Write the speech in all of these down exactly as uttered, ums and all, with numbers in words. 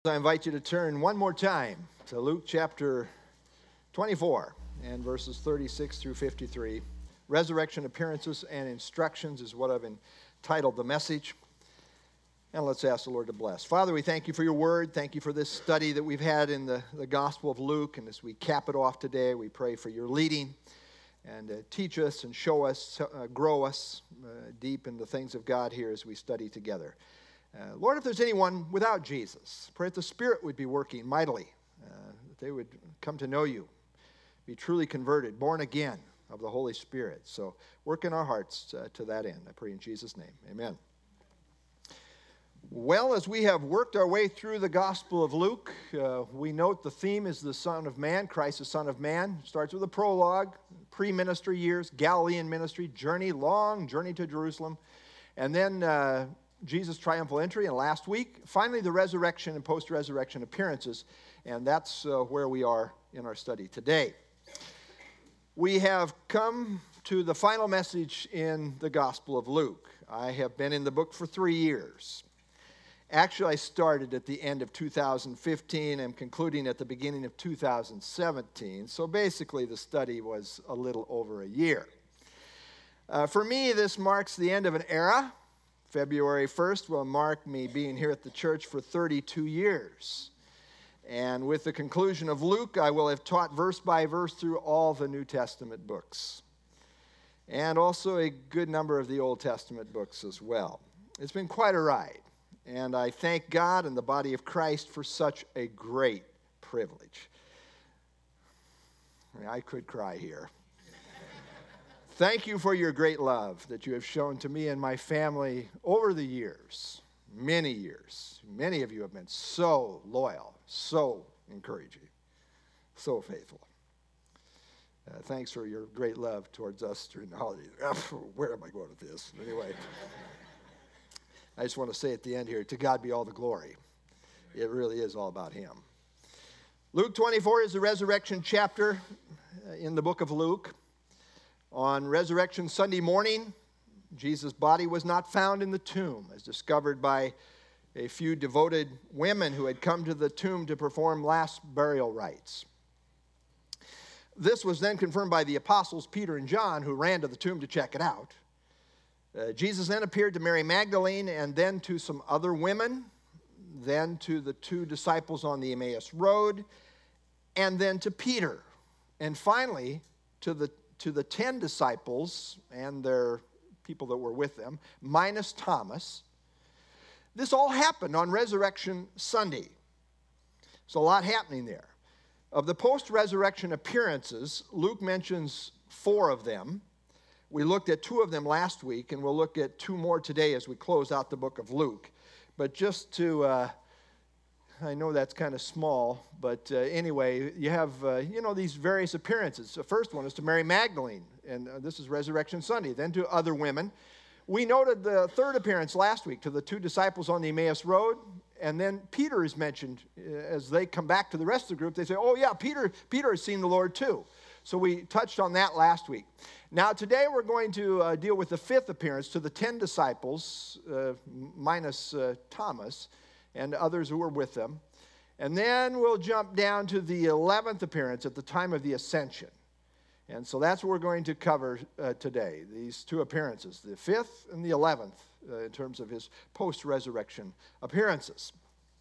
I invite you to turn one more time to Luke chapter twenty-four and verses thirty-six through fifty-three. Resurrection appearances and instructions is what I've entitled the message. And let's ask the Lord to bless. Father, we thank you for your word. Thank you for this study that we've had in the, the Gospel of Luke. And as we cap it off today, we pray for your leading and uh, teach us and show us, uh, grow us uh, deep in the things of God here as we study together. Uh, Lord, if there's anyone without Jesus, pray that the Spirit would be working mightily, uh, that they would come to know you, be truly converted, born again of the Holy Spirit. So work in our hearts uh, to that end. I pray in Jesus' name. Amen. Well, as we have worked our way through the Gospel of Luke, uh, we note the theme is the Son of Man, Christ the Son of Man. Starts with a prologue, pre-ministry years, Galilean ministry, journey, long journey to Jerusalem, and then uh, Jesus' triumphal entry, and last week, finally the resurrection and post-resurrection appearances, and that's uh, where we are in our study today. We have come to the final message in the Gospel of Luke. I have been in the book for three years. Actually, I started at the end of two thousand fifteen and concluding at the beginning of two thousand seventeen, so basically the study was a little over a year. Uh, for me, this marks the end of an era. February first will mark me being here at the church for thirty-two years. And with the conclusion of Luke, I will have taught verse by verse through all the New Testament books. And also a good number of the Old Testament books as well. It's been quite a ride. And I thank God and the body of Christ for such a great privilege. I mean, I could cry here. Thank you for your great love that you have shown to me and my family over the years, many years. Many of you have been so loyal, so encouraging, so faithful. Uh, thanks for your great love towards us during the holidays. Where am I going with this? Anyway, I just want to say at the end here, to God be all the glory. It really is all about him. Luke twenty-four is the resurrection chapter in the book of Luke. On Resurrection Sunday morning, Jesus' body was not found in the tomb, as discovered by a few devoted women who had come to the tomb to perform last burial rites. This was then confirmed by the apostles Peter and John, who ran to the tomb to check it out. Uh, Jesus then appeared to Mary Magdalene and then to some other women, then to the two disciples on the Emmaus Road, and then to Peter, and finally to the to the ten disciples and their people that were with them, minus Thomas. This all happened on Resurrection Sunday. There's a lot happening there. Of the post-resurrection appearances, Luke mentions four of them. We looked at two of them last week, and we'll look at two more today as we close out the book of Luke. But just to, uh, I know that's kind of small, but uh, anyway, you have, uh, you know, these various appearances. The first one is to Mary Magdalene, and uh, this is Resurrection Sunday. Then to other women. We noted the third appearance last week to the two disciples on the Emmaus Road, and then Peter is mentioned uh, as they come back to the rest of the group. They say, oh yeah, Peter, Peter has seen the Lord too. So we touched on that last week. Now today we're going to uh, deal with the fifth appearance to the ten disciples, uh, minus uh, Thomas, and others who were with them. And then we'll jump down to the eleventh appearance at the time of the ascension. And so that's what we're going to cover uh, today, these two appearances, the fifth and the eleventh, uh, in terms of his post-resurrection appearances.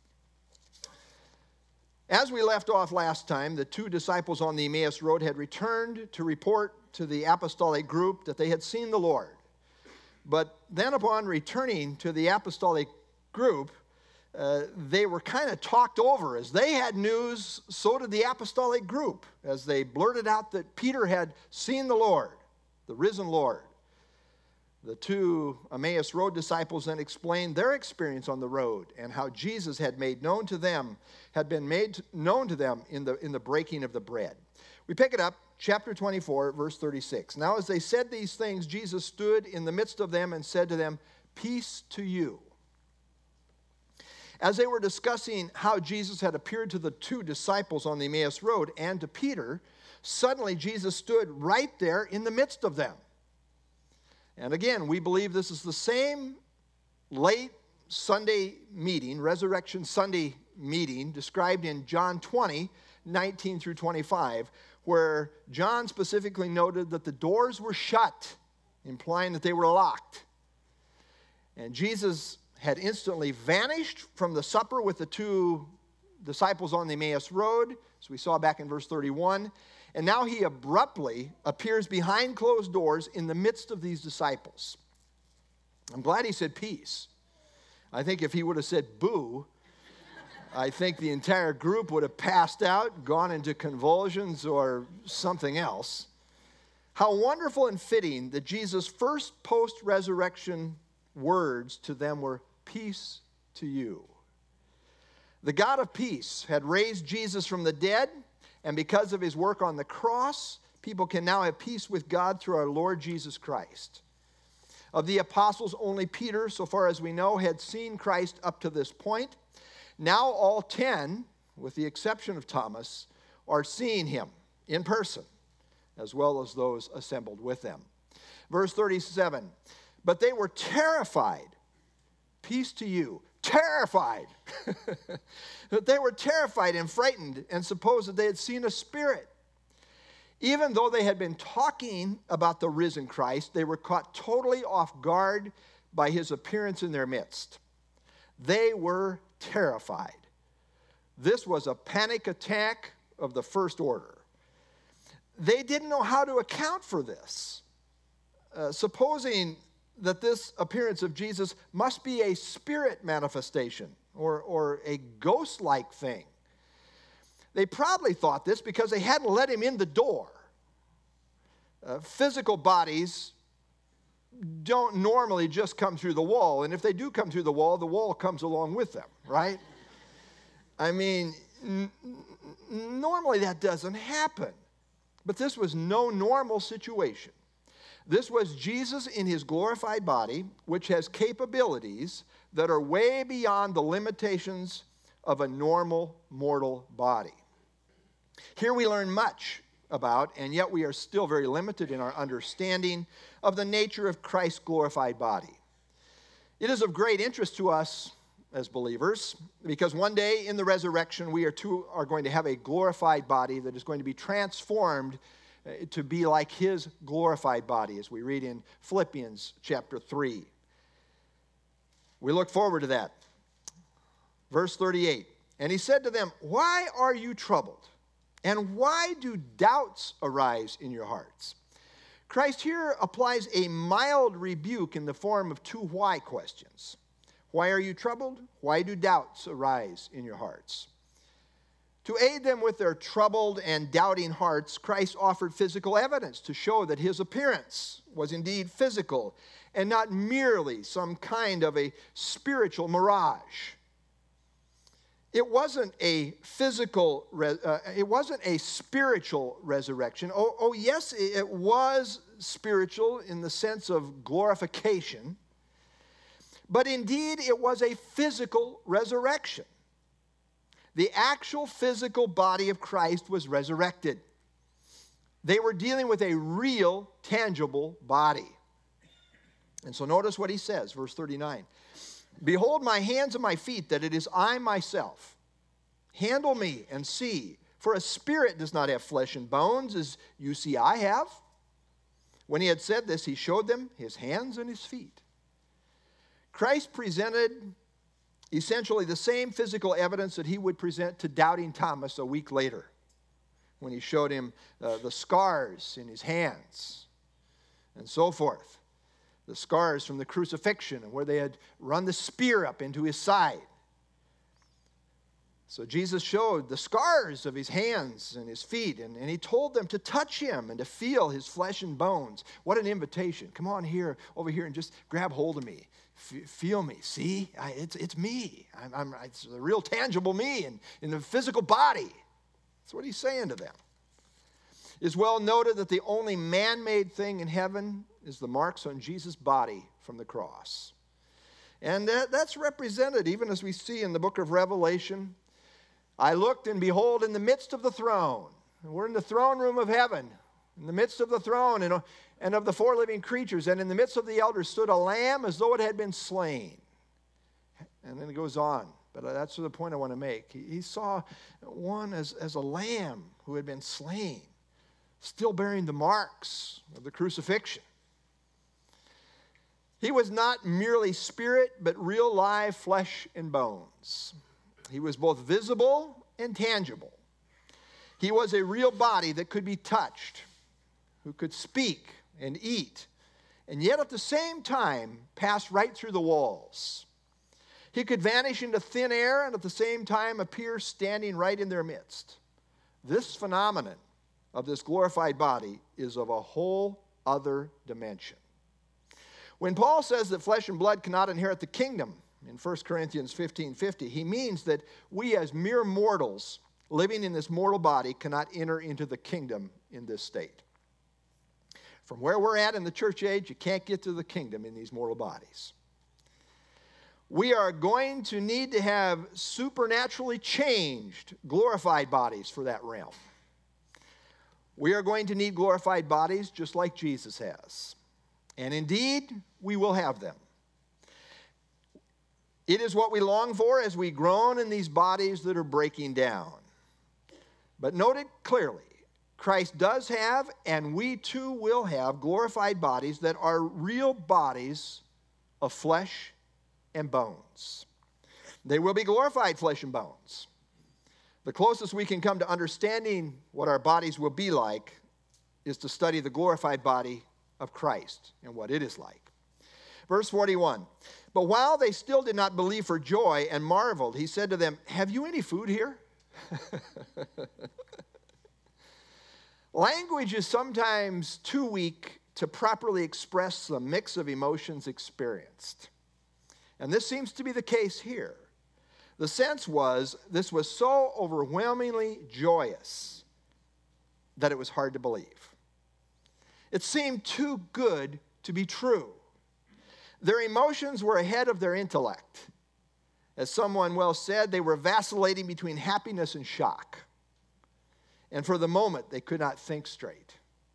As we left off last time, the two disciples on the Emmaus Road had returned to report to the apostolic group that they had seen the Lord. But then upon returning to the apostolic group, uh, they were kind of talked over. As they had news, so did the apostolic group, as they blurted out that Peter had seen the Lord, the risen Lord. The two Emmaus Road disciples then explained their experience on the road and how Jesus had made known to them, had been made known to them in the, in the breaking of the bread. We pick it up, chapter twenty-four, verse thirty-six. Now as they said these things, Jesus stood in the midst of them and said to them, "Peace to you." As they were discussing how Jesus had appeared to the two disciples on the Emmaus Road and to Peter, suddenly Jesus stood right there in the midst of them. And again, we believe this is the same late Sunday meeting, Resurrection Sunday meeting described in John twenty, nineteen through twenty-five, where John specifically noted that the doors were shut, implying that they were locked. And Jesus had instantly vanished from the supper with the two disciples on the Emmaus Road, as we saw back in verse thirty-one. And now he abruptly appears behind closed doors in the midst of these disciples. I'm glad he said peace. I think if he would have said boo, I think the entire group would have passed out, gone into convulsions or something else. How wonderful and fitting that Jesus' first post-resurrection words to them were, peace to you. The God of peace had raised Jesus from the dead, and because of his work on the cross, people can now have peace with God through our Lord Jesus Christ. Of the apostles, only Peter, so far as we know, had seen Christ up to this point. Now all ten, with the exception of Thomas, are seeing him in person, as well as those assembled with them. Verse thirty-seven, but they were terrified. Peace to you. Terrified. They were terrified and frightened and supposed that they had seen a spirit. Even though they had been talking about the risen Christ, they were caught totally off guard by his appearance in their midst. They were terrified. This was a panic attack of the first order. They didn't know how to account for this. Uh, supposing that this appearance of Jesus must be a spirit manifestation or, or a ghost-like thing. They probably thought this because they hadn't let him in the door. Uh, physical bodies don't normally just come through the wall, and if they do come through the wall, the wall comes along with them, right? I mean, n- n- normally that doesn't happen, but this was no normal situation. This was Jesus in his glorified body, which has capabilities that are way beyond the limitations of a normal mortal body. Here we learn much about, and yet we are still very limited in our understanding of the nature of Christ's glorified body. It is of great interest to us as believers, because one day in the resurrection we are, too, are going to have a glorified body that is going to be transformed to be like his glorified body, as we read in Philippians chapter three. We look forward to that. Verse thirty-eight, and he said to them, why are you troubled? And why do doubts arise in your hearts? Christ here applies a mild rebuke in the form of two why questions. Why are you troubled? Why do doubts arise in your hearts? To aid them with their troubled and doubting hearts, Christ offered physical evidence to show that his appearance was indeed physical and not merely some kind of a spiritual mirage. It wasn't a physical, uh, it wasn't a spiritual resurrection. Oh, oh, yes, it was spiritual in the sense of glorification, but indeed it was a physical resurrection. The actual physical body of Christ was resurrected. They were dealing with a real, tangible body. And so notice what he says, verse thirty-nine. Behold my hands and my feet, that it is I myself. Handle me and see, for a spirit does not have flesh and bones, as you see I have. When he had said this, he showed them his hands and his feet. Christ presented essentially the same physical evidence that he would present to doubting Thomas a week later, when he showed him uh, the scars in his hands and so forth. The scars from the crucifixion and where they had run the spear up into his side. So Jesus showed the scars of his hands and his feet, and, and he told them to touch him and to feel his flesh and bones. What an invitation. Come on here, over here, and just grab hold of me. F- feel me. See? I, it's, it's me. I'm, I'm, it's the real tangible me in, in the physical body. That's what he's saying to them. It's well noted that the only man-made thing in heaven is the marks on Jesus' body from the cross. And that, that's represented even as we see in the book of Revelation. I looked, and behold, in the midst of the throne. And we're in the throne room of heaven. In the midst of the throne and, and of the four living creatures. And in the midst of the elders stood a lamb as though it had been slain. And then it goes on but that's the point I want to make. He, he saw one as, as a lamb who had been slain, still bearing the marks of the crucifixion. He was not merely spirit, but real live flesh and bones. He was both visible and tangible. He was a real body that could be touched, who could speak and eat, and yet at the same time pass right through the walls. He could vanish into thin air and at the same time appear standing right in their midst. This phenomenon of this glorified body is of a whole other dimension. When Paul says that flesh and blood cannot inherit the kingdom in First Corinthians fifteen fifty, he means that we as mere mortals living in this mortal body cannot enter into the kingdom in this state. From where we're at in the church age, you can't get to the kingdom in these mortal bodies. We are going to need to have supernaturally changed, glorified bodies for that realm. We are going to need glorified bodies just like Jesus has. And indeed, we will have them. It is what we long for as we groan in these bodies that are breaking down. But note it clearly, Christ does have, and we too will have, glorified bodies that are real bodies of flesh and bones. They will be glorified flesh and bones. The closest we can come to understanding what our bodies will be like is to study the glorified body of Christ and what it is like. Verse forty-one, but while they still did not believe for joy and marveled, he said to them, have you any food here? Language is sometimes too weak to properly express the mix of emotions experienced. And this seems to be the case here. The sense was this was so overwhelmingly joyous that it was hard to believe. It seemed too good to be true. Their emotions were ahead of their intellect. As someone well said, they were vacillating between happiness and shock. And for the moment, they could not think straight.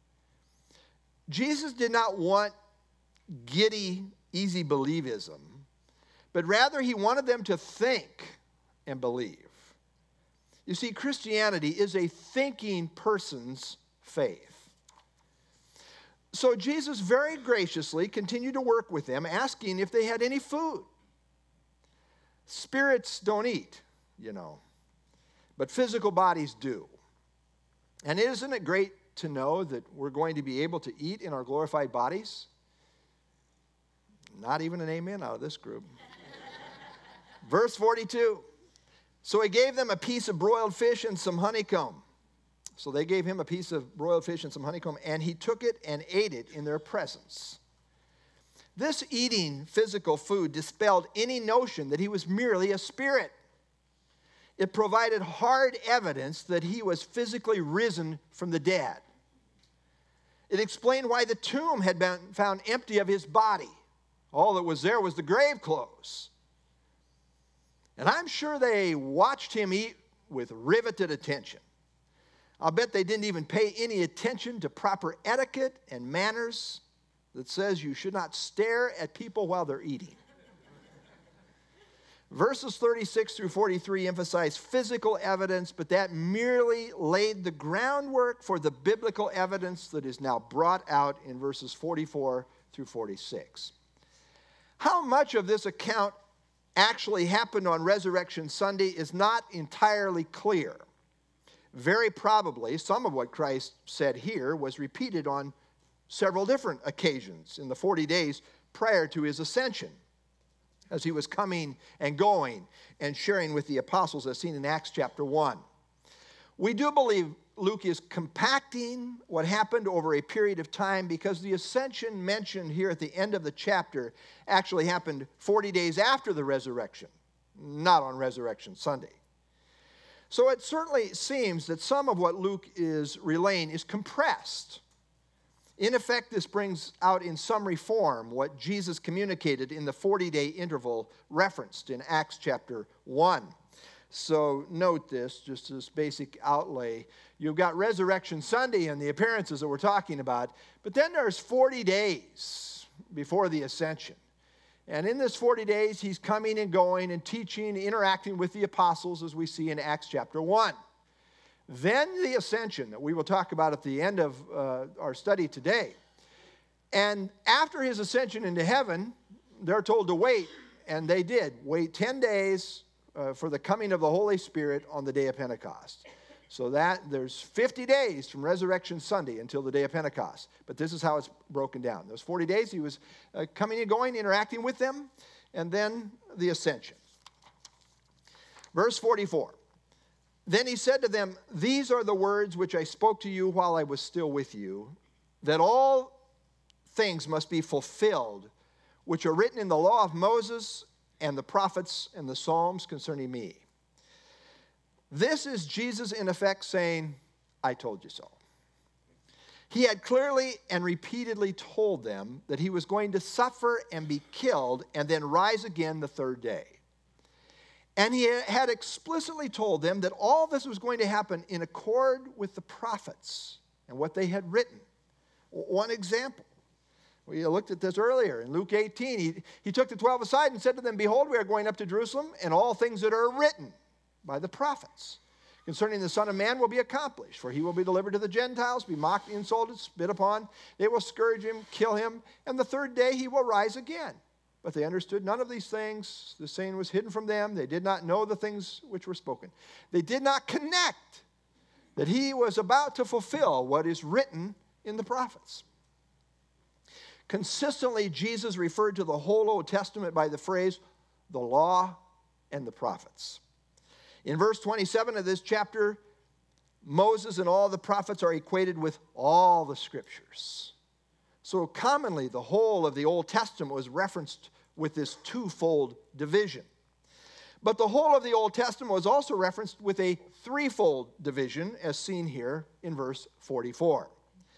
Jesus did not want giddy, easy believism, but rather he wanted them to think and believe. You see, Christianity is a thinking person's faith. So Jesus very graciously continued to work with them, asking if they had any food. Spirits don't eat, you know, but physical bodies do. And isn't it great to know that we're going to be able to eat in our glorified bodies? Not even an amen out of this group. Verse forty-two, so he gave them a piece of broiled fish and some honeycomb. So they gave him a piece of broiled fish and some honeycomb, and he took it and ate it in their presence. This eating physical food dispelled any notion that he was merely a spirit. It provided hard evidence that he was physically risen from the dead. It explained why the tomb had been found empty of his body. All that was there was the grave clothes. And I'm sure they watched him eat with riveted attention. I'll bet they didn't even pay any attention to proper etiquette and manners that says you should not stare at people while they're eating. Verses thirty-six through forty-three emphasize physical evidence, but that merely laid the groundwork for the biblical evidence that is now brought out in verses forty-four through forty-six. How much of this account actually happened on Resurrection Sunday is not entirely clear. Very probably, some of what Christ said here was repeated on several different occasions in the forty days prior to his ascension, as he was coming and going and sharing with the apostles as seen in Acts chapter one. We do believe Luke is compacting what happened over a period of time because the ascension mentioned here at the end of the chapter actually happened forty days after the resurrection, not on Resurrection Sunday. So it certainly seems that some of what Luke is relaying is compressed. In effect, this brings out in summary form what Jesus communicated in the forty-day interval referenced in Acts chapter one. So note this, just this basic outlay. You've got Resurrection Sunday and the appearances that we're talking about, but then there's forty days before the ascension. And in this forty days, he's coming and going and teaching, interacting with the apostles, as we see in Acts chapter one. Then the ascension that we will talk about at the end of uh, our study today. And after his ascension into heaven, they're told to wait, and they did. Wait ten days uh, for the coming of the Holy Spirit on the day of Pentecost. So that there's fifty days from Resurrection Sunday until the day of Pentecost. But this is how it's broken down. Those forty days, he was uh, coming and going, interacting with them, and then the ascension. Verse forty-four. Then he said to them, "These are the words which I spoke to you while I was still with you, that all things must be fulfilled, which are written in the law of Moses and the prophets and the Psalms concerning me." This is Jesus, in effect, saying, "I told you so." He had clearly and repeatedly told them that he was going to suffer and be killed and then rise again the third day. And he had explicitly told them that all this was going to happen in accord with the prophets and what they had written. One example. We looked at this earlier in Luke eighteen. He, he took the twelve aside and said to them, "Behold, we are going up to Jerusalem, and all things that are written by the prophets concerning the Son of Man will be accomplished. For he will be delivered to the Gentiles, be mocked, insulted, spit upon. They will scourge him, kill him, and the third day he will rise again." But they understood none of these things. The saying was hidden from them. They did not know the things which were spoken. They did not connect that he was about to fulfill what is written in the prophets. Consistently, Jesus referred to the whole Old Testament by the phrase, the law and the prophets. In verse twenty-seven of this chapter, Moses and all the prophets are equated with all the scriptures. So commonly, the whole of the Old Testament was referenced with this twofold division. But the whole of the Old Testament was also referenced with a threefold division, as seen here in verse forty-four.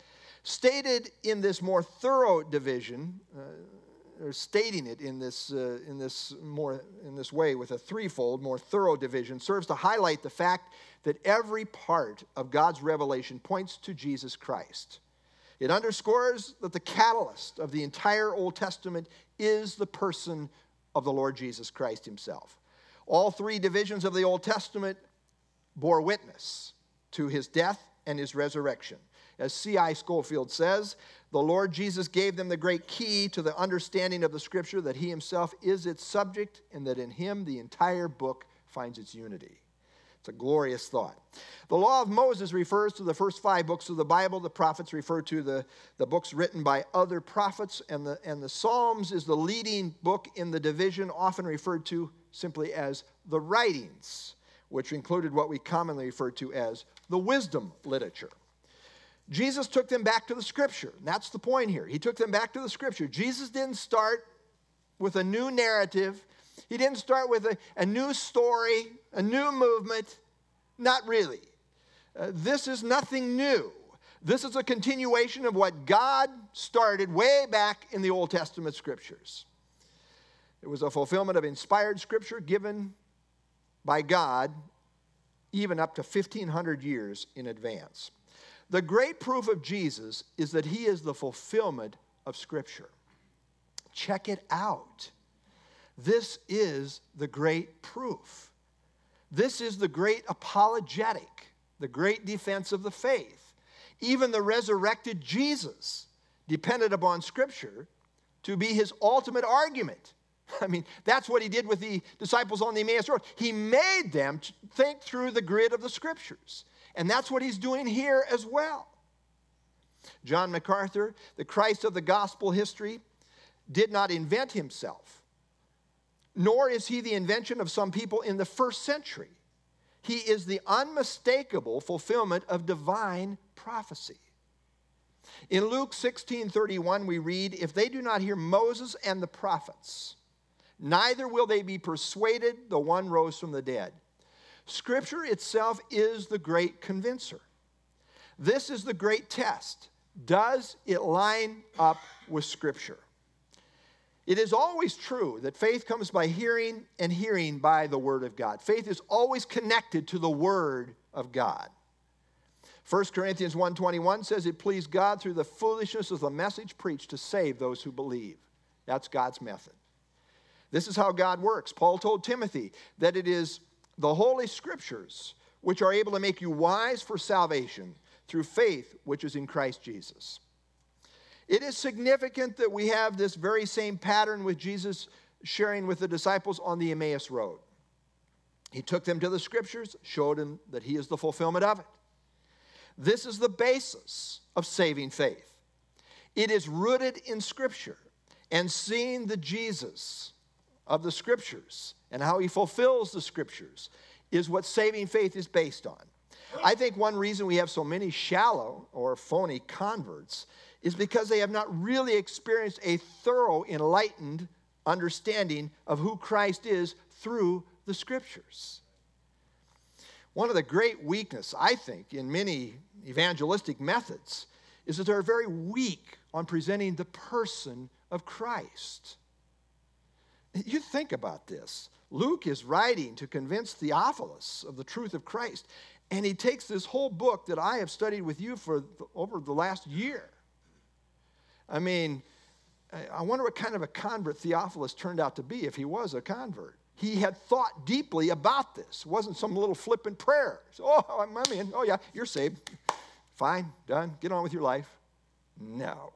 Stated in this more thorough division, uh, or stating it in this uh, in this more in this way with a threefold, more thorough division, serves to highlight the fact that every part of God's revelation points to Jesus Christ. It underscores that the catalyst of the entire Old Testament is the person of the Lord Jesus Christ himself. All three divisions of the Old Testament bore witness to his death and his resurrection. As C I Scofield says, the Lord Jesus gave them the great key to the understanding of the Scripture, that he himself is its subject, and that in him the entire book finds its unity. It's a glorious thought. The law of Moses refers to the first five books of the Bible. The prophets refer to the, the books written by other prophets. And the, and the Psalms is the leading book in the division, often referred to simply as the writings, which included what we commonly refer to as the wisdom literature. Jesus took them back to the Scripture. And that's the point here. He took them back to the Scripture. Jesus didn't start with a new narrative. He didn't start with a, a new story, a new movement. Not really. Uh, this is nothing new. This is a continuation of what God started way back in the Old Testament Scriptures. It was a fulfillment of inspired Scripture given by God even up to fifteen hundred years in advance. The great proof of Jesus is that he is the fulfillment of Scripture. Check it out. This is the great proof. This is the great apologetic, the great defense of the faith. Even the resurrected Jesus depended upon Scripture to be his ultimate argument. I mean, that's what he did with the disciples on the Emmaus Road. He made them think through the grid of the Scriptures. And that's what he's doing here as well. John MacArthur, the Christ of the gospel history, did not invent himself, nor is he the invention of some people in the first century. He is the unmistakable fulfillment of divine prophecy. In Luke sixteen thirty-one, we read, "If they do not hear Moses and the prophets, neither will they be persuaded, though one rose from the dead." Scripture itself is the great convincer. This is the great test. Does it line up with Scripture? It is always true that faith comes by hearing, and hearing by the Word of God. Faith is always connected to the Word of God. First Corinthians one twenty-one says, "It pleased God through the foolishness of the message preached to save those who believe." That's God's method. This is how God works. Paul told Timothy that it is the Holy Scriptures which are able to make you wise for salvation through faith which is in Christ Jesus. It is significant that we have this very same pattern with Jesus sharing with the disciples on the Emmaus Road. He took them to the Scriptures, showed them that he is the fulfillment of it. This is the basis of saving faith. It is rooted in Scripture, and seeing the Jesus of the Scriptures and how he fulfills the Scriptures is what saving faith is based on. I think one reason we have so many shallow or phony converts is because they have not really experienced a thorough, enlightened understanding of who Christ is through the Scriptures. One of the great weaknesses, I think, in many evangelistic methods is that they're very weak on presenting the person of Christ. You think about this. Luke is writing to convince Theophilus of the truth of Christ, and he takes this whole book that I have studied with you for the, over the last year. I mean, I wonder what kind of a convert Theophilus turned out to be if he was a convert. He had thought deeply about this. It wasn't some little flippant prayer. So, oh, I'm in. Oh, yeah, you're saved. Fine, done. Get on with your life. No.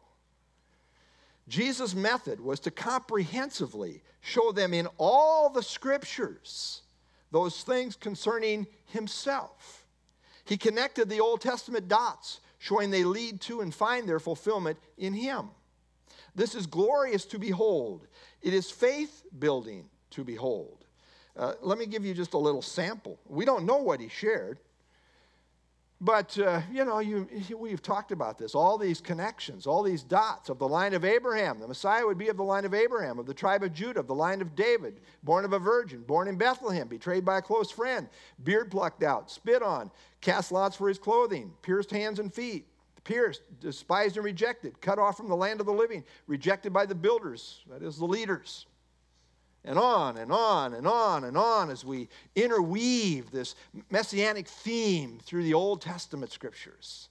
Jesus' method was to comprehensively show them in all the Scriptures those things concerning himself. He connected the Old Testament dots, showing they lead to and find their fulfillment in him. This is glorious to behold. It is faith-building to behold. Uh, let me give you just a little sample. We don't know what he shared, but, uh, you know, you, we've talked about this. All these connections, all these dots of the line of Abraham. The Messiah would be of the line of Abraham, of the tribe of Judah, of the line of David, born of a virgin, born in Bethlehem, betrayed by a close friend, beard plucked out, spit on, cast lots for his clothing, pierced hands and feet, pierced, despised and rejected, cut off from the land of the living, rejected by the builders, that is the leaders. And on and on and on and on as we interweave this messianic theme through the Old Testament Scriptures.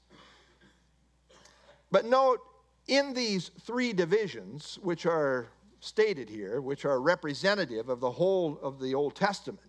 But note, in these three divisions, which are stated here, which are representative of the whole of the Old Testament,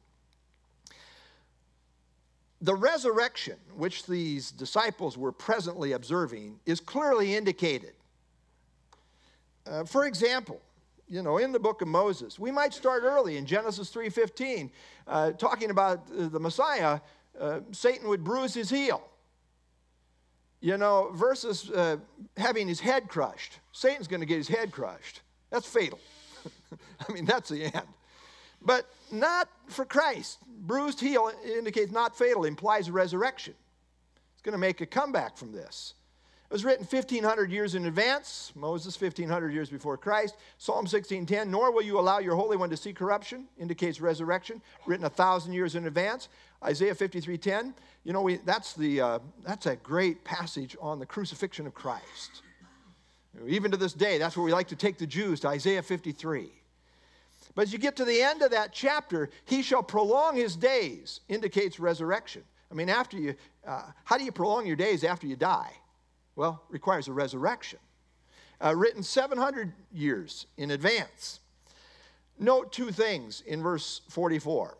the resurrection, which these disciples were presently observing, is clearly indicated. Uh, for example, you know, in the book of Moses, we might start early in Genesis three fifteen, uh, talking about uh, the Messiah. Uh, Satan would bruise his heel, you know, versus uh, having his head crushed. Satan's going to get his head crushed. That's fatal. I mean, that's the end. But not for Christ. Bruised heel indicates not fatal, implies resurrection. He's going to make a comeback from this. It was written fifteen hundred years in advance. Moses, fifteen hundred years before Christ. Psalm sixteen ten, nor will you allow your Holy One to see corruption, indicates resurrection, written a thousand years in advance. Isaiah fifty-three ten, you know, we, that's, the, uh, that's a great passage on the crucifixion of Christ. Even to this day, that's where we like to take the Jews, to Isaiah fifty-three. But as you get to the end of that chapter, he shall prolong his days, indicates resurrection. I mean, after you, uh, how do you prolong your days after you die? Well, requires a resurrection. Uh, written seven hundred years in advance. Note two things in verse forty-four.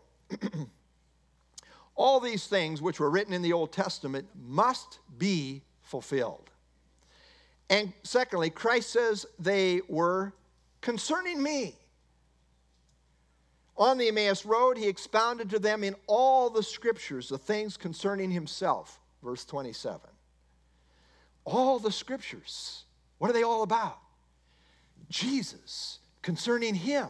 All these things which were written in the Old Testament must be fulfilled. And secondly, Christ says they were concerning me. On the Emmaus Road, he expounded to them in all the Scriptures the things concerning himself. Verse twenty-seven. All the Scriptures. What are they all about? Jesus, concerning him.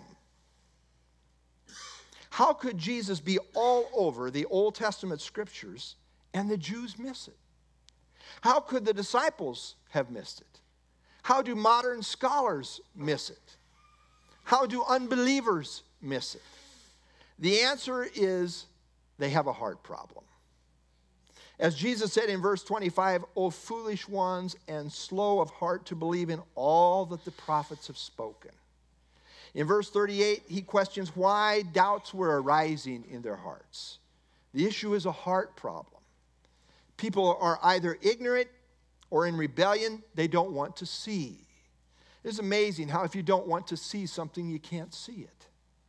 How could Jesus be all over the Old Testament Scriptures and the Jews miss it? How could the disciples have missed it? How do modern scholars miss it? How do unbelievers miss it? The answer is they have a heart problem. As Jesus said in verse twenty-five, O foolish ones and slow of heart to believe in all that the prophets have spoken. In verse thirty-eight, he questions why doubts were arising in their hearts. The issue is a heart problem. People are either ignorant or in rebellion. They don't want to see. It's amazing how if you don't want to see something, you can't see it.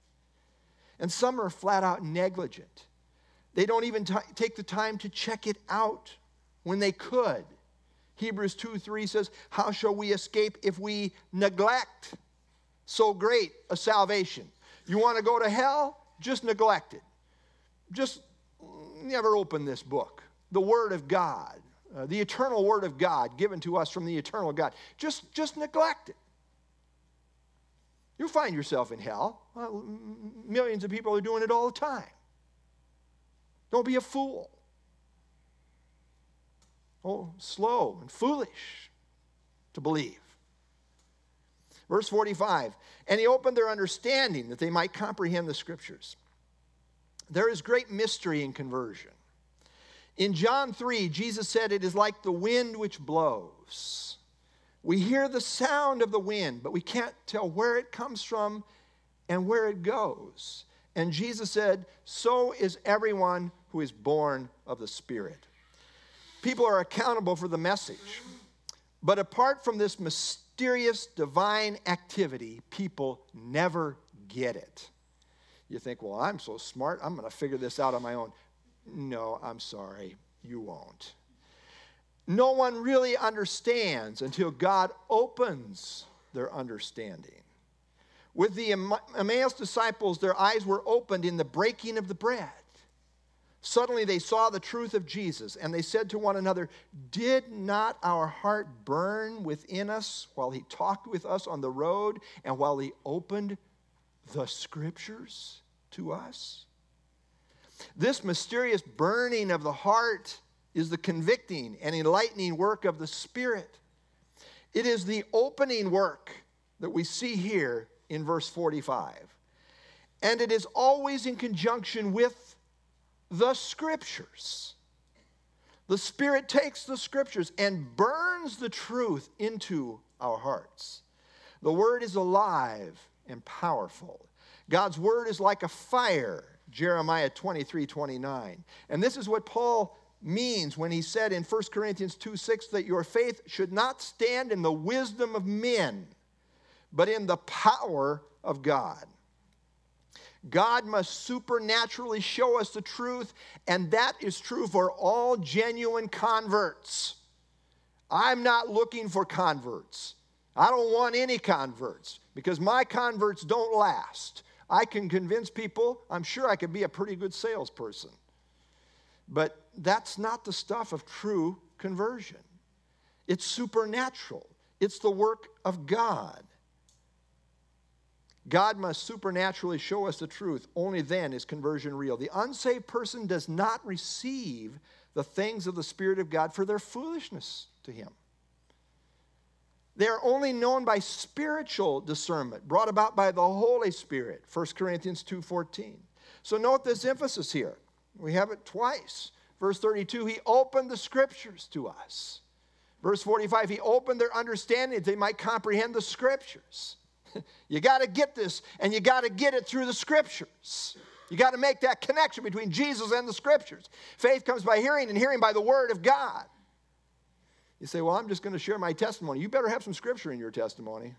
And some are flat out negligent. They don't even t- take the time to check it out when they could. Hebrews two three says, how shall we escape if we neglect so great a salvation? You want to go to hell? Just neglect it. Just never open this book. The Word of God, uh, the eternal Word of God given to us from the eternal God. Just, just neglect it. You'll find yourself in hell. Well, millions of people are doing it all the time. Don't be a fool. Oh, slow and foolish to believe. Verse forty-five, and he opened their understanding that they might comprehend the Scriptures. There is great mystery in conversion. In John three, Jesus said, it is like the wind which blows. We hear the sound of the wind, but we can't tell where it comes from and where it goes. And Jesus said, so is everyone who is born of the Spirit. People are accountable for the message. But apart from this mysterious divine activity, people never get it. You think, well, I'm so smart, I'm going to figure this out on my own. No, I'm sorry, you won't. No one really understands until God opens their understanding. With the Emmaus disciples, their eyes were opened in the breaking of the bread. Suddenly they saw the truth of Jesus, and they said to one another, did not our heart burn within us while he talked with us on the road and while he opened the Scriptures to us? This mysterious burning of the heart is the convicting and enlightening work of the Spirit. It is the opening work that we see here in verse forty-five. And it is always in conjunction with the Scriptures. The Spirit takes the Scriptures and burns the truth into our hearts. The Word is alive and powerful. God's Word is like a fire, Jeremiah twenty-three twenty-nine. And this is what Paul means when he said in First Corinthians two six that your faith should not stand in the wisdom of men, but in the power of God. God must supernaturally show us the truth, and that is true for all genuine converts. I'm not looking for converts. I don't want any converts because my converts don't last. I can convince people. I'm sure I could be a pretty good salesperson. But that's not the stuff of true conversion. It's supernatural. It's the work of God. God must supernaturally show us the truth. Only then is conversion real. The unsaved person does not receive the things of the Spirit of God for their foolishness to him. They are only known by spiritual discernment, brought about by the Holy Spirit, First Corinthians two fourteen. So note this emphasis here. We have it twice. Verse thirty-two, he opened the Scriptures to us. Verse forty-five, he opened their understanding that they might comprehend the Scriptures. You got to get this, and you got to get it through the Scriptures. You got to make that connection between Jesus and the Scriptures. Faith comes by hearing, and hearing by the Word of God. You say, well, I'm just going to share my testimony. You better have some Scripture in your testimony.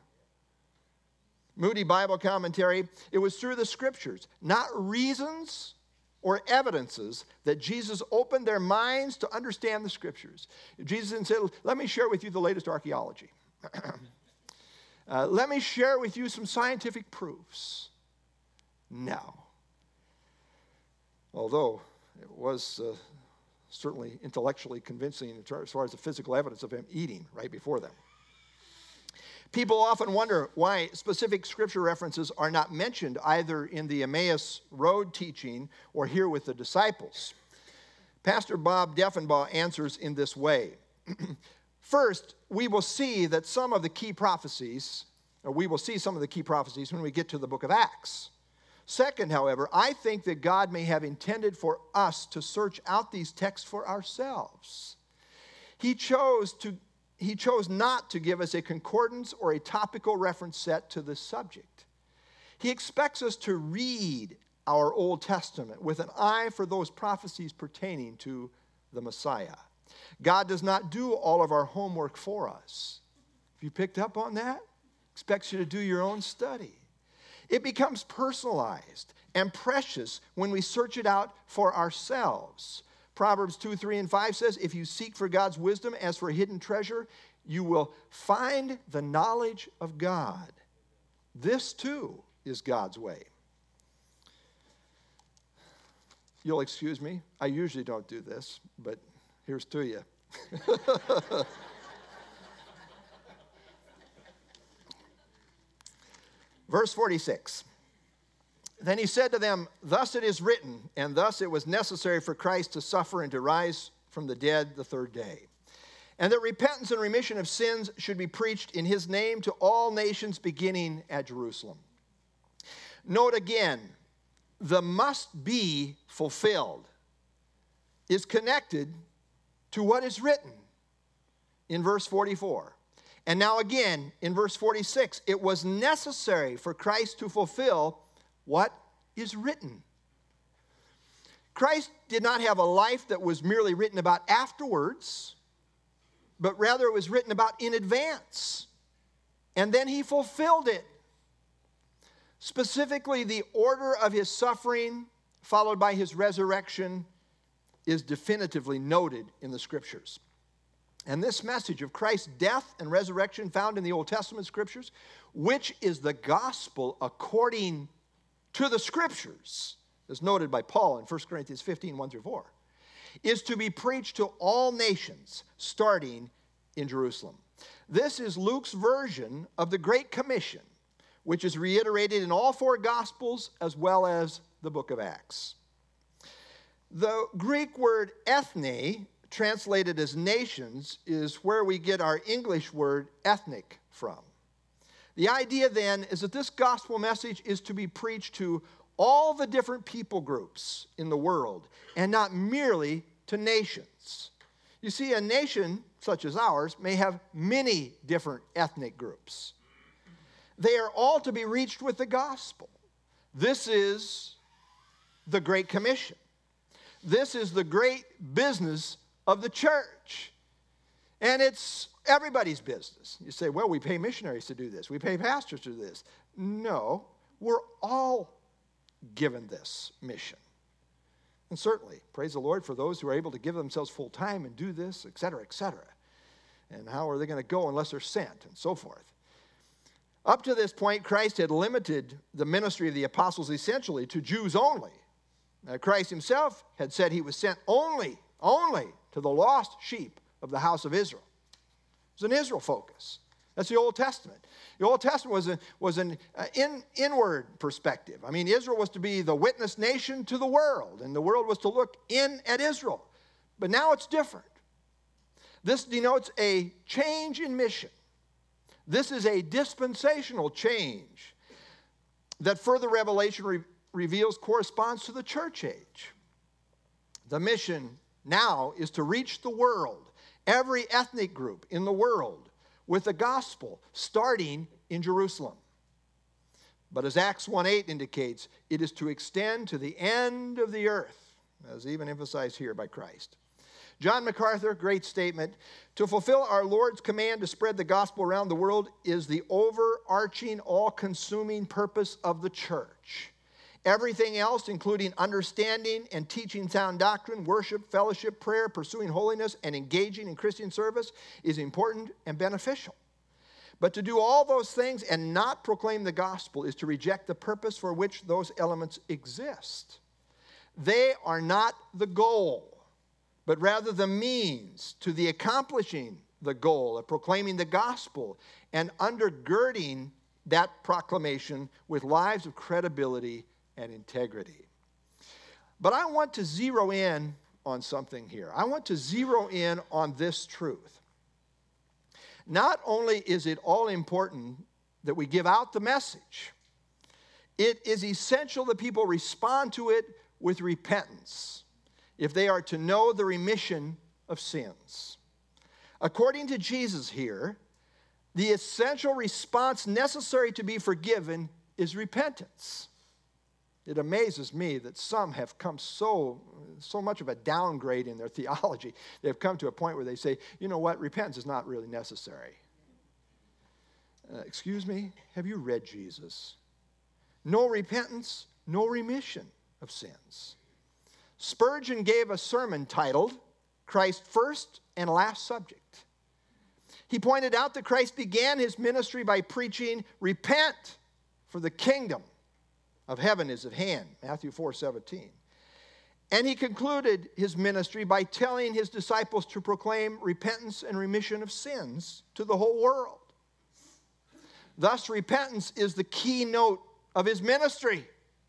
Moody Bible Commentary, it was through the Scriptures, not reasons or evidences, that Jesus opened their minds to understand the Scriptures. Jesus didn't say, let me share with you the latest archaeology. Uh, let me share with you some scientific proofs. No. Although it was uh, certainly intellectually convincing as far as the physical evidence of him eating right before them. People often wonder why specific Scripture references are not mentioned either in the Emmaus Road teaching or here with the disciples. Pastor Bob Deffenbaugh answers in this way. First, we will see that some of the key prophecies, or we will see some of the key prophecies when we get to the book of Acts. Second, however, I think that God may have intended for us to search out these texts for ourselves. He chose to, he chose not to give us a concordance or a topical reference set to this subject. He expects us to read our Old Testament with an eye for those prophecies pertaining to the Messiah. God does not do all of our homework for us. Have you picked up on that? Expects you to do your own study. It becomes personalized and precious when we search it out for ourselves. Proverbs two, three, and five says, if you seek for God's wisdom as for hidden treasure, you will find the knowledge of God. This too is God's way. You'll excuse me. I usually don't do this, but here's to you. Verse forty-six. Then he said to them, thus it is written, and thus it was necessary for Christ to suffer and to rise from the dead the third day. And that repentance and remission of sins should be preached in his name to all nations beginning at Jerusalem. Note again, the must be fulfilled is connected to what is written in verse forty-four. And now again, in verse forty-six, it was necessary for Christ to fulfill what is written. Christ did not have a life that was merely written about afterwards, but rather it was written about in advance. And then he fulfilled it. Specifically, the order of his suffering, followed by his resurrection, is definitively noted in the Scriptures. And this message of Christ's death and resurrection found in the Old Testament Scriptures, which is the gospel according to the Scriptures, as noted by Paul in First Corinthians fifteen, one through four, is to be preached to all nations, starting in Jerusalem. This is Luke's version of the Great Commission, which is reiterated in all four Gospels as well as the book of Acts. The Greek word ethne, translated as nations, is where we get our English word ethnic from. The idea then is that this gospel message is to be preached to all the different people groups in the world and not merely to nations. You see, a nation such as ours may have many different ethnic groups. They are all to be reached with the gospel. This is the Great Commission. This is the great business of the church. And it's everybody's business. You say, well, we pay missionaries to do this. We pay pastors to do this. No, we're all given this mission. And certainly, praise the Lord for those who are able to give themselves full time and do this, et cetera, et cetera. And how are they going to go unless they're sent, and so forth. Up to this point, Christ had limited the ministry of the apostles essentially to Jews only. Now, Christ himself had said he was sent only, only to the lost sheep of the house of Israel. It was an Israel focus. That's the Old Testament. The Old Testament was, a, was an uh, in, inward perspective. I mean, Israel was to be the witness nation to the world, and the world was to look in at Israel. But now it's different. This denotes a change in mission. This is a dispensational change that further revelation re- reveals corresponds to the church age. The mission now is to reach the world, every ethnic group in the world, with the gospel, starting in Jerusalem. But as Acts one eight indicates, it is to extend to the end of the earth, as even emphasized here by Christ. John MacArthur, great statement, to fulfill our Lord's command to spread the gospel around the world is the overarching, all-consuming purpose of the church. Everything else, including understanding and teaching sound doctrine, worship, fellowship, prayer, pursuing holiness, and engaging in Christian service, is important and beneficial. But to do all those things and not proclaim the gospel is to reject the purpose for which those elements exist. They are not the goal, but rather the means to the accomplishing the goal of proclaiming the gospel and undergirding that proclamation with lives of credibility and integrity. But I want to zero in on something here. I want to zero in on this truth. Not only is it all important that we give out the message, it is essential that people respond to it with repentance if they are to know the remission of sins. According to Jesus here, the essential response necessary to be forgiven is repentance. It amazes me that some have come so, so much of a downgrade in their theology. They've come to a point where they say, you know what, repentance is not really necessary. Uh, excuse me, have you read Jesus? No repentance, no remission of sins. Spurgeon gave a sermon titled, Christ First and Last Subject. He pointed out that Christ began his ministry by preaching, repent, for the kingdom of heaven is at hand, Matthew four seventeen. And he concluded his ministry by telling his disciples to proclaim repentance and remission of sins to the whole world. Thus, repentance is the keynote of his ministry.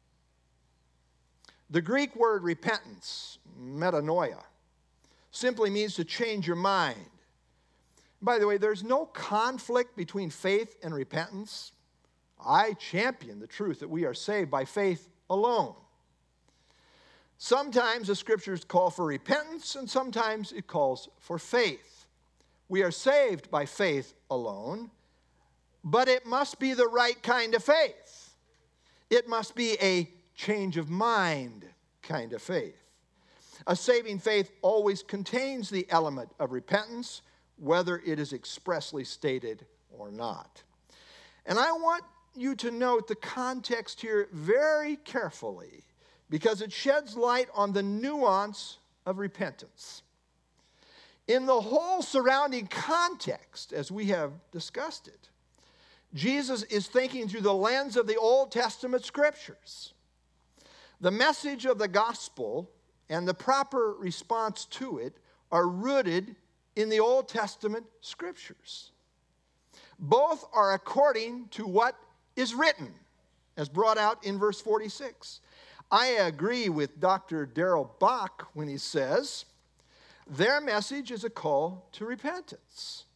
The Greek word repentance, metanoia, simply means to change your mind. By the way, there's no conflict between faith and repentance. I champion the truth that we are saved by faith alone. Sometimes the scriptures call for repentance, and sometimes it calls for faith. We are saved by faith alone, but it must be the right kind of faith. It must be a change of mind kind of faith. A saving faith always contains the element of repentance, whether it is expressly stated or not. And I want you to note the context here very carefully, because it sheds light on the nuance of repentance. In the whole surrounding context, as we have discussed it, Jesus is thinking through the lens of the Old Testament scriptures. The message of the gospel and the proper response to it are rooted in the Old Testament scriptures. Both are according to what is written, as brought out in verse forty-six. I agree with Doctor Darrell Bach when he says, their message is a call to repentance.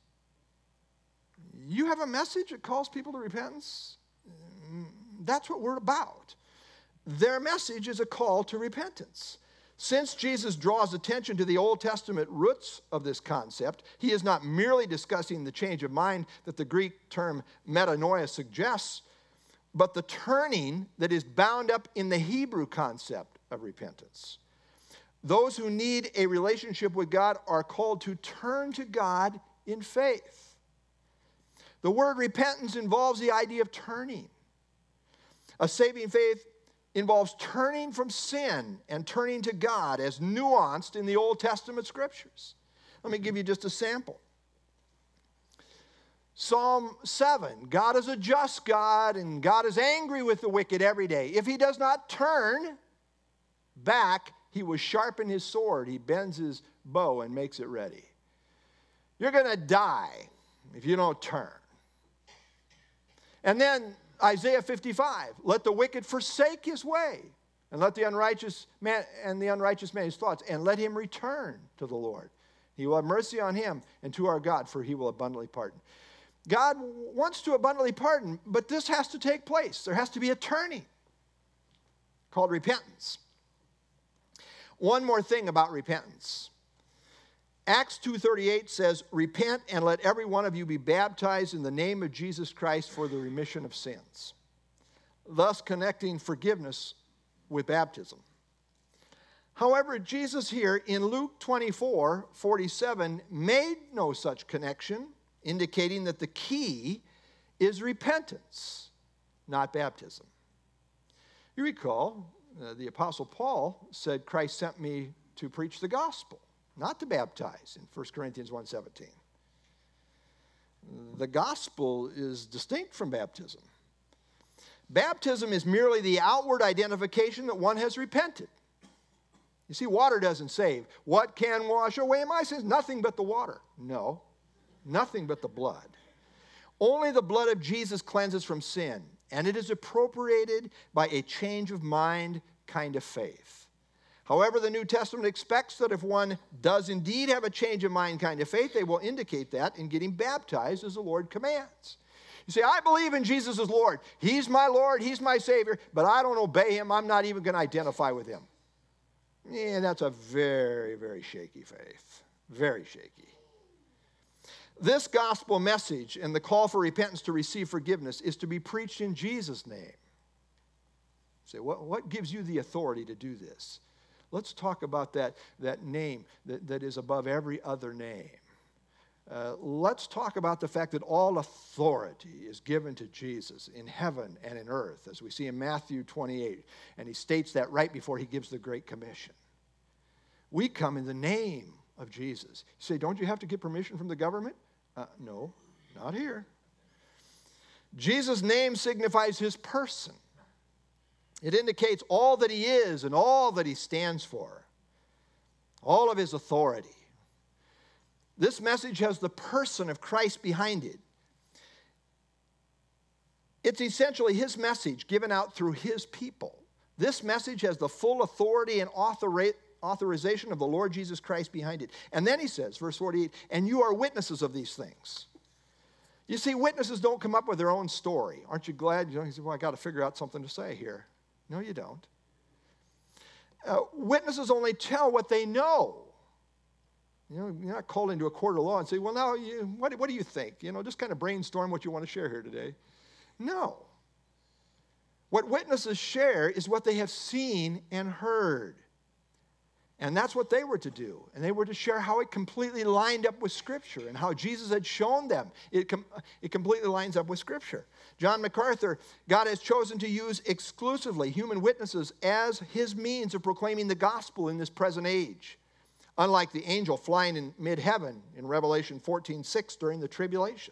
You have a message that calls people to repentance? That's what we're about. Their message is a call to repentance. Since Jesus draws attention to the Old Testament roots of this concept, he is not merely discussing the change of mind that the Greek term metanoia suggests, but the turning that is bound up in the Hebrew concept of repentance. Those who need a relationship with God are called to turn to God in faith. The word repentance involves the idea of turning. A saving faith involves turning from sin and turning to God as nuanced in the Old Testament scriptures. Let me give you just a sample. Psalm seven, God is a just God, and God is angry with the wicked every day. If he does not turn back, he will sharpen his sword. He bends his bow and makes it ready. You're going to die if you don't turn. And then Isaiah fifty-five, let the wicked forsake his way, and let the unrighteous man and the unrighteous man his thoughts, and let him return to the Lord. He will have mercy on him and to our God, for he will abundantly pardon. God wants to abundantly pardon, but this has to take place. There has to be a turning called repentance. One more thing about repentance. Acts two thirty-eight says, repent and let every one of you be baptized in the name of Jesus Christ for the remission of sins, thus connecting forgiveness with baptism. However, Jesus here in Luke twenty-four forty-seven made no such connection, indicating that the key is repentance, not baptism. You recall, uh, the Apostle Paul said, Christ sent me to preach the gospel, not to baptize, in First Corinthians one seventeen. The gospel is distinct from baptism. Baptism is merely the outward identification that one has repented. You see, water doesn't save. What can wash away my sins? Nothing but the water. No. Nothing but the blood. Only the blood of Jesus cleanses from sin, and it is appropriated by a change of mind kind of faith. However, the New Testament expects that if one does indeed have a change of mind kind of faith, they will indicate that in getting baptized as the Lord commands. You say, I believe in Jesus as Lord. He's my Lord, he's my Savior, but I don't obey him. I'm not even going to identify with him. Yeah, that's a very, very shaky faith. Very shaky. This gospel message and the call for repentance to receive forgiveness is to be preached in Jesus' name. You say, what, what gives you the authority to do this? Let's talk about that, that name that, that is above every other name. Uh, let's talk about the fact that all authority is given to Jesus in heaven and in earth, as we see in Matthew twenty-eight. And he states that right before he gives the Great Commission. We come in the name of Jesus. You say, don't you have to get permission from the government? Uh, no, not here. Jesus' name signifies his person. It indicates all that he is and all that he stands for, all of his authority. This message has the person of Christ behind it. It's essentially his message given out through his people. This message has the full authority and authori- authorization of the Lord Jesus Christ behind it. And then he says, verse forty-eight, and you are witnesses of these things. You see, witnesses don't come up with their own story. Aren't you glad? You know, you say, well, I got to figure out something to say here. No, you don't. Uh, witnesses only tell what they know. You know, you're not called into a court of law and say, well, now, you, what, what do you think? You know, just kind of brainstorm what you want to share here today. No. What witnesses share is what they have seen and heard. And that's what they were to do. And they were to share how it completely lined up with Scripture and how Jesus had shown them. It, com- it completely lines up with Scripture. John MacArthur, God has chosen to use exclusively human witnesses as his means of proclaiming the gospel in this present age. Unlike the angel flying in mid-heaven in Revelation fourteen six during the tribulation.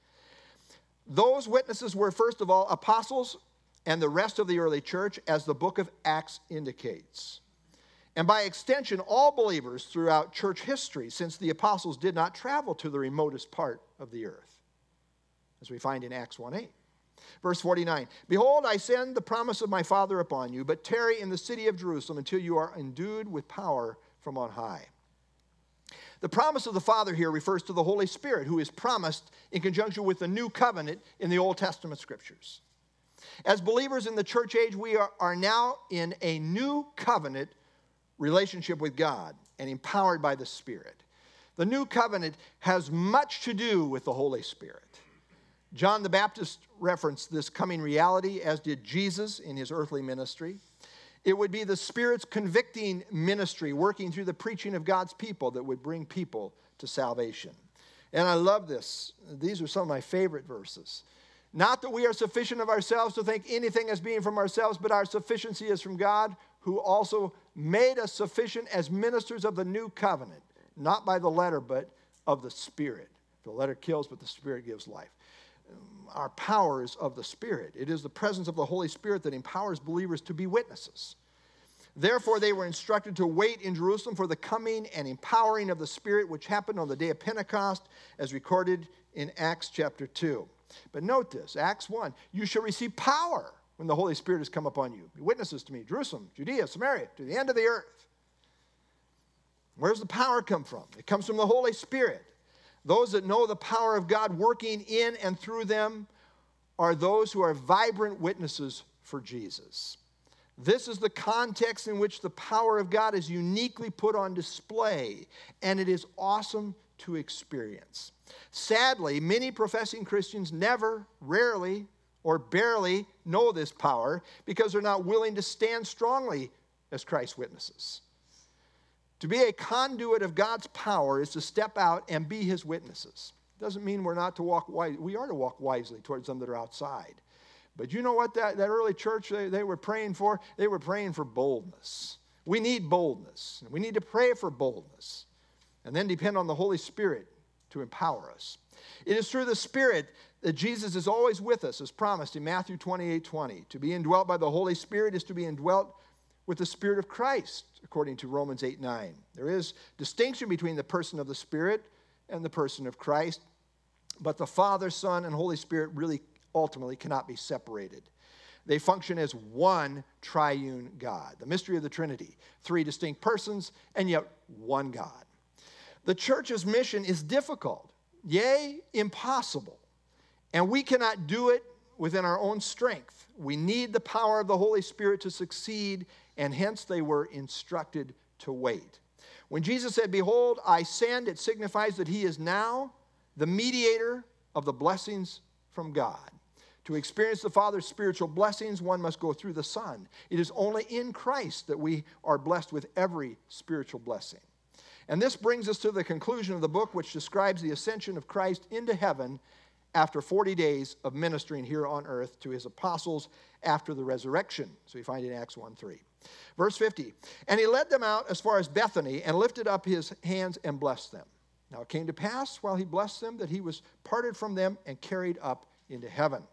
Those witnesses were, first of all, apostles and the rest of the early church, as the book of Acts indicates. And by extension, all believers throughout church history, since the apostles did not travel to the remotest part of the earth, as we find in Acts one eight. Verse forty-nine, behold, I send the promise of my Father upon you, but tarry in the city of Jerusalem until you are endued with power from on high. The promise of the Father here refers to the Holy Spirit, who is promised in conjunction with the new covenant in the Old Testament scriptures. As believers in the church age, we are, are now in a new covenant relationship with God and empowered by the Spirit. The new covenant has much to do with the Holy Spirit. John the Baptist referenced this coming reality, as did Jesus in his earthly ministry. It would be the Spirit's convicting ministry working through the preaching of God's people that would bring people to salvation. And I love this. These are some of my favorite verses. Not that we are sufficient of ourselves to think anything as being from ourselves, but our sufficiency is from God, who also made us sufficient as ministers of the new covenant, not by the letter, but of the Spirit. The letter kills, but the Spirit gives life. Our power is of the Spirit. It is the presence of the Holy Spirit that empowers believers to be witnesses. Therefore, they were instructed to wait in Jerusalem for the coming and empowering of the Spirit, which happened on the day of Pentecost, as recorded in Acts chapter two. But note this, Acts one, you shall receive power when the Holy Spirit has come upon you. Be witnesses to me, Jerusalem, Judea, Samaria, to the end of the earth. Where does the power come from? It comes from the Holy Spirit. Those that know the power of God working in and through them are those who are vibrant witnesses for Jesus. This is the context in which the power of God is uniquely put on display, and it is awesome to experience. Sadly, many professing Christians never, rarely, or barely know this power because they're not willing to stand strongly as Christ's witnesses. To be a conduit of God's power is to step out and be his witnesses. Doesn't mean we're not to walk wisely. We are to walk wisely towards them that are outside. But you know what that, that early church they, they were praying for? They were praying for boldness. We need boldness. We need to pray for boldness. And then depend on the Holy Spirit to empower us. It is through the Spirit that Jesus is always with us, as promised in Matthew twenty-eight twenty. To be indwelt by the Holy Spirit is to be indwelt with the Spirit of Christ, according to Romans eight nine. There is distinction between the person of the Spirit and the person of Christ, but the Father, Son, and Holy Spirit really ultimately cannot be separated. They function as one triune God, the mystery of the Trinity, three distinct persons, and yet one God. The church's mission is difficult, yea, impossible, and we cannot do it within our own strength. We need the power of the Holy Spirit to succeed, and hence they were instructed to wait. When Jesus said, behold, I send, it signifies that he is now the mediator of the blessings from God. To experience the Father's spiritual blessings, one must go through the Son. It is only in Christ that we are blessed with every spiritual blessing. And this brings us to the conclusion of the book, which describes the ascension of Christ into heaven after forty days of ministering here on earth to his apostles after the resurrection. So we find it in Acts one three. Verse fifty, and he led them out as far as Bethany and lifted up his hands and blessed them. Now it came to pass while he blessed them that he was parted from them and carried up into heaven.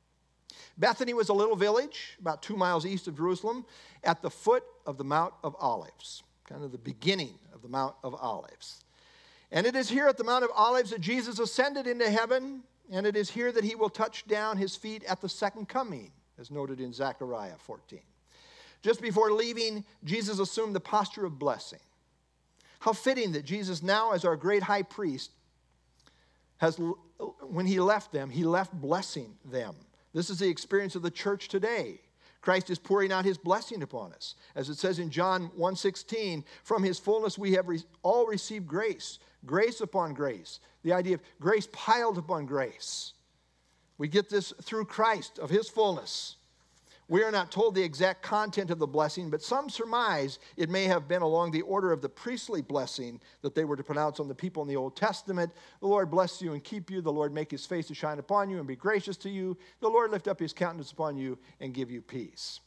Bethany was a little village about two miles east of Jerusalem at the foot of the Mount of Olives, kind of the beginning of the Mount of Olives. And it is here at the Mount of Olives that Jesus ascended into heaven, and it is here that he will touch down his feet at the second coming, as noted in Zechariah fourteen. Just before leaving, Jesus assumed the posture of blessing. How fitting that Jesus now, as our great high priest, has, when he left them, he left blessing them. This is the experience of the church today. Christ is pouring out his blessing upon us. As it says in John one sixteen, from his fullness we have re- all received grace, grace upon grace. The idea of grace piled upon grace. We get this through Christ, of his fullness. We are not told the exact content of the blessing, but some surmise it may have been along the order of the priestly blessing that they were to pronounce on the people in the Old Testament. The Lord bless you and keep you. The Lord make his face to shine upon you and be gracious to you. The Lord lift up his countenance upon you and give you peace.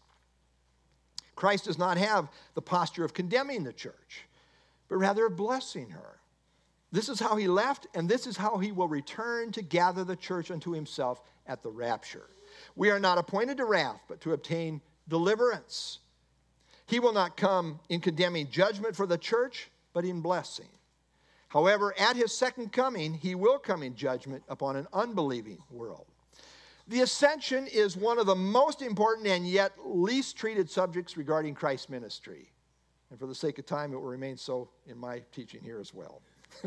Christ does not have the posture of condemning the church, but rather of blessing her. This is how he left, and this is how he will return to gather the church unto himself at the rapture. We are not appointed to wrath, but to obtain deliverance. He will not come in condemning judgment for the church, but in blessing. However, at his second coming, he will come in judgment upon an unbelieving world. The ascension is one of the most important and yet least treated subjects regarding Christ's ministry. And for the sake of time, it will remain so in my teaching here as well.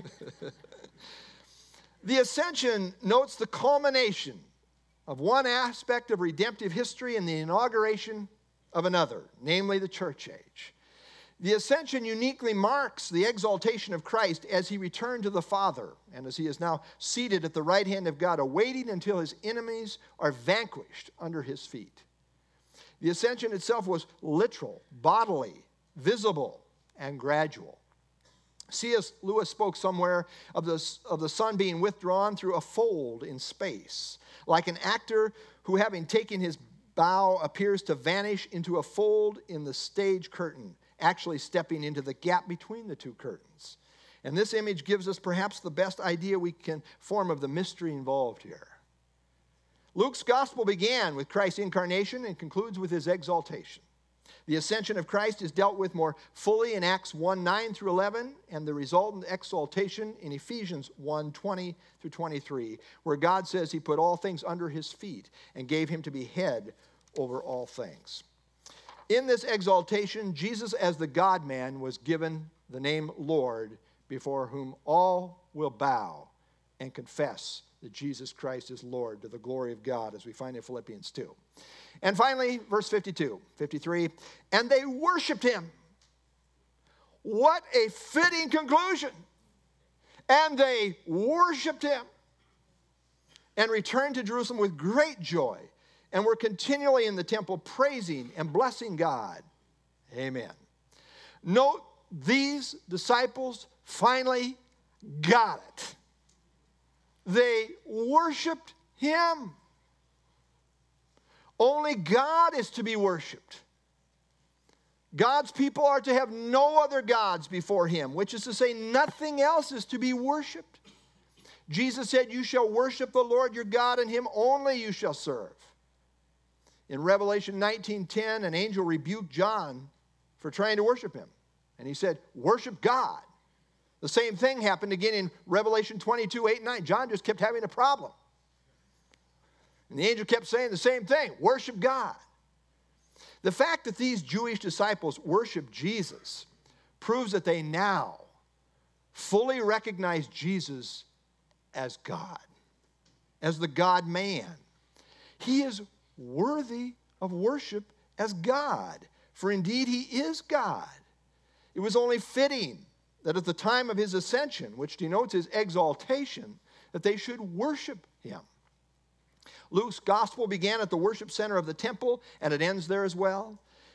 The ascension notes the culmination of one aspect of redemptive history and the inauguration of another, namely the church age. The ascension uniquely marks the exaltation of Christ as he returned to the Father and as he is now seated at the right hand of God, awaiting until his enemies are vanquished under his feet. The ascension itself was literal, bodily, visible, and gradual. C S Lewis spoke somewhere of the, of the sun being withdrawn through a fold in space, like an actor who, having taken his bow, appears to vanish into a fold in the stage curtain, actually stepping into the gap between the two curtains. And this image gives us perhaps the best idea we can form of the mystery involved here. Luke's gospel began with Christ's incarnation and concludes with his exaltation. The ascension of Christ is dealt with more fully in Acts one nine through eleven, and the resultant exaltation in Ephesians one twenty through twenty-three, where God says he put all things under his feet and gave him to be head over all things. In this exaltation, Jesus as the God-man was given the name Lord, before whom all will bow and confess that Jesus Christ is Lord, to the glory of God, as we find in Philippians two. And finally, verse fifty-two, fifty-three, and they worshiped him. What a fitting conclusion. And they worshiped him and returned to Jerusalem with great joy and were continually in the temple praising and blessing God. Amen. Note, these disciples finally got it. They worshiped him. Only God is to be worshiped. God's people are to have no other gods before him, which is to say nothing else is to be worshiped. Jesus said, you shall worship the Lord your God, and him only you shall serve. In Revelation nineteen ten, an angel rebuked John for trying to worship him. And he said, worship God. The same thing happened again in Revelation twenty-two, eight and nine. John just kept having a problem. And the angel kept saying the same thing, worship God. The fact that these Jewish disciples worshiped Jesus proves that they now fully recognize Jesus as God, as the God-man. He is worthy of worship as God, for indeed he is God. It was only fitting that at the time of his ascension, which denotes his exaltation, that they should worship him. Luke's gospel began at the worship center of the temple, and it ends there as well.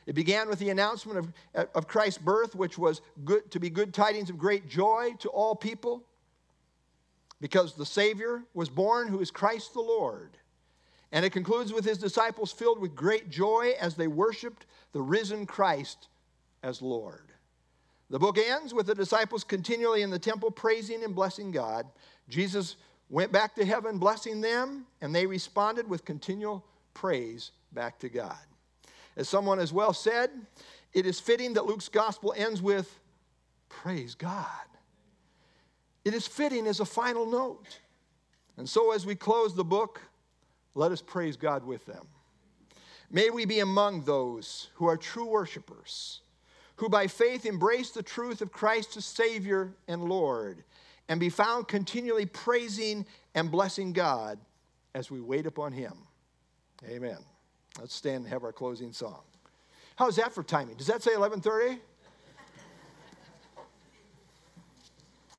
It began with the announcement of, of Christ's birth, which was good, to be good tidings of great joy to all people, because the Savior was born, who is Christ the Lord. And it concludes with his disciples filled with great joy as they worshiped the risen Christ as Lord. The book ends with the disciples continually in the temple praising and blessing God. Jesus went back to heaven blessing them, and they responded with continual praise back to God. As someone has well said, it is fitting that Luke's gospel ends with praise God. It is fitting as a final note. And so as we close the book, let us praise God with them. May we be among those who are true worshipers, who by faith embrace the truth of Christ as Savior and Lord, and be found continually praising and blessing God as we wait upon him. Amen. Let's stand and have our closing song. How's that for timing? Does that say eleven thirty?